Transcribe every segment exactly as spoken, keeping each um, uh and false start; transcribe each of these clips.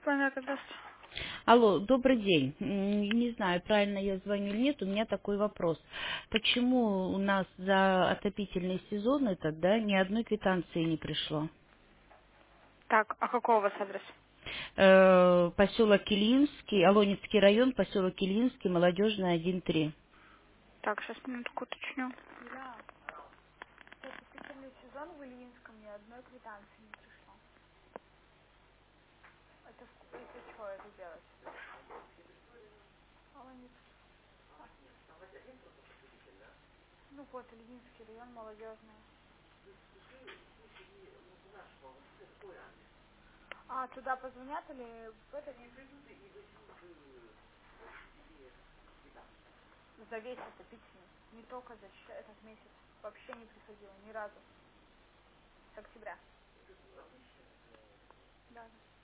Алло, добрый день. М, Не знаю, правильно я звоню или нет, у меня такой вопрос. Почему у нас за отопительный сезон этот, да, ни одной квитанции не пришло? Так, а какой у вас адрес? Э, поселок Килинский, Алонецкий район, поселок Килинский, молодежный один три. Так, сейчас минутку уточню. Да, отопительный сезон в Ильинском ни одной квитанции не пришло. Это, в- это что это делать? Аланец. Ну вот, Ильинский район, молодежный. А, туда позвонят или в этот? За весь отопительный. Не только за щ- этот месяц. Вообще не приходило ни разу. С октября. Да.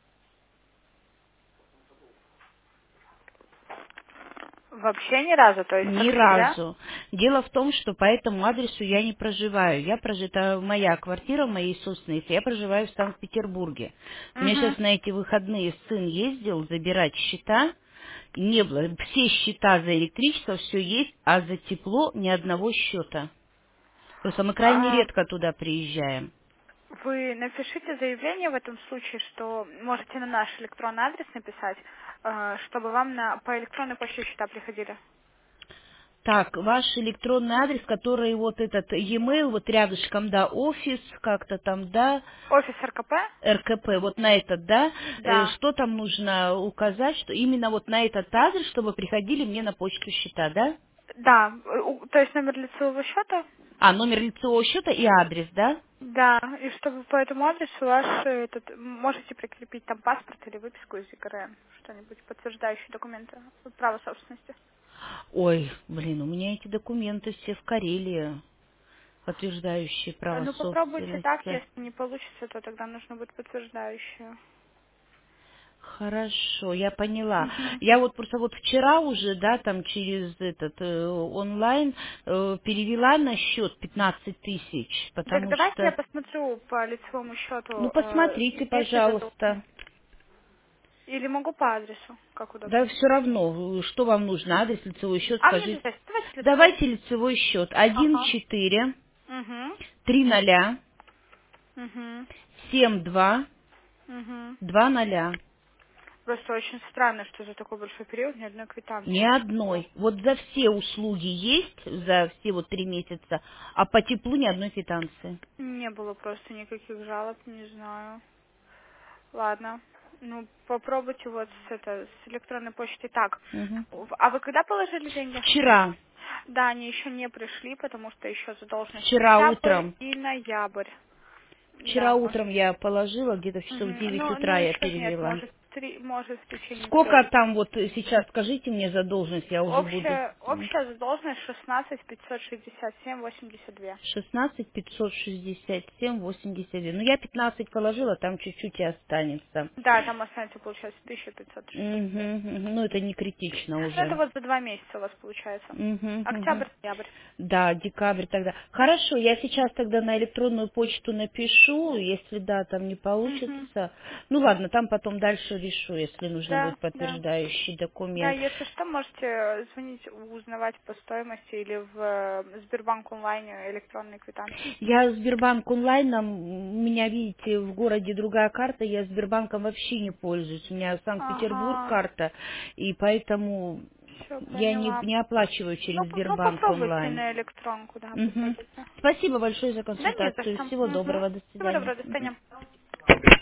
Вообще ни разу, то есть с Ни октября? разу. Дело в том, что по этому адресу я не проживаю. Я прожита, моя квартира в моей собственности, я проживаю в Санкт-Петербурге. У меня Угу. сейчас на эти выходные сын ездил забирать счета. Не было. Все счета за электричество, все есть, а за тепло ни одного счета. Просто мы крайне А, редко туда приезжаем. вы напишите заявление в этом случае, что можете на наш электронный адрес написать, э, чтобы вам на, по электронной почте счета приходили. Так, ваш электронный адрес, который вот этот e-mail, вот рядышком, да, офис, как-то там, да, Офис РКП? эр ка пэ, вот на этот, да, э, Да. что там нужно указать, что именно вот на этот адрес, чтобы приходили мне на почту счета, да? Да, э, у- то есть номер лицевого счета? А, номер лицевого счета и адрес, да? Да, и чтобы по этому адресу ваш э, этот, можете прикрепить там паспорт или выписку из ЕГРН, что-нибудь подтверждающие документы, право собственности. Ой, блин, у меня эти документы все в Карелии, подтверждающие Э, право Ну попробуйте так, собственности. если не получится, то тогда нужно будет подтверждающее. Хорошо, я поняла. Мгм. Я вот просто вот вчера уже, да, там через этот э, онлайн э, перевела на счет пятнадцать тысяч, Так потому давайте я что, посмотрю по лицевому ну, счету, э, посмотрите, есть ли задолженность. пожалуйста. Или могу по адресу, как Да удобнее. все равно, что вам нужно, адрес, лицевой счет, А мне не скажите. знаю, давайте лицевой. Давайте лицевой счет. Один Ага. четыре Угу. три ноля Угу. семь два Угу. два ноля. Просто очень странно, что за такой большой период ни одной Ни квитанции не пришло. одной. Вот за все услуги есть, за все вот три месяца, а по теплу ни одной квитанции. Не было просто никаких жалоб, не знаю. Ладно. Ну, попробуйте вот с, это, с электронной почты. Так, Мгм. в- а вы когда положили деньги? Вчера, Да, они еще не пришли, потому что еще задолженность вчера октябрь утром, и ноябрь. вчера Да, может. утром я положила, где-то в часов в Мгм. девять Ну, ну утра я еще нет, перевела. может, три, может в течение трех. Сколько там вот э, сейчас, скажите мне задолженность, я уже буду. Общая, общая задолженность шестнадцать пятьсот шестьдесят семь восемьдесят два. шестнадцать пятьсот шестьдесят семь восемьдесят два. Ну, я пятнадцать положила, там чуть-чуть и останется. Да, там останется, получается, тысяча пятьсот шестьдесят семь. Мгм, мгм. Ну, это не критично Ну, это уже. вот за два месяца у вас получается. Мгм, мгм. Октябрь, ноябрь. Да, декабрь тогда. Хорошо, я сейчас тогда на электронную почту напишу, если да, там не Угу. получится. Ну ладно, там потом дальше решу, если нужно Да, будет да. подтверждающий Да, документ. если что, можете звонить, узнавать по стоимости или в э, Сбербанк онлайн электронные квитанции. Я Сбербанк онлайном, у меня, видите, в городе другая карта, я Сбербанком вообще не пользуюсь. У меня Санкт-Петербург Ага, карта, и поэтому все я не, поняла. не оплачиваю Ну, через п- ну, Сбербанк попробуйте онлайн. на электронку, да, Мгм. попробуйте. Спасибо большое за Да не за консультацию. что. Всего Угу. доброго. До Всего свидания. доброго, до Мгм. свидания.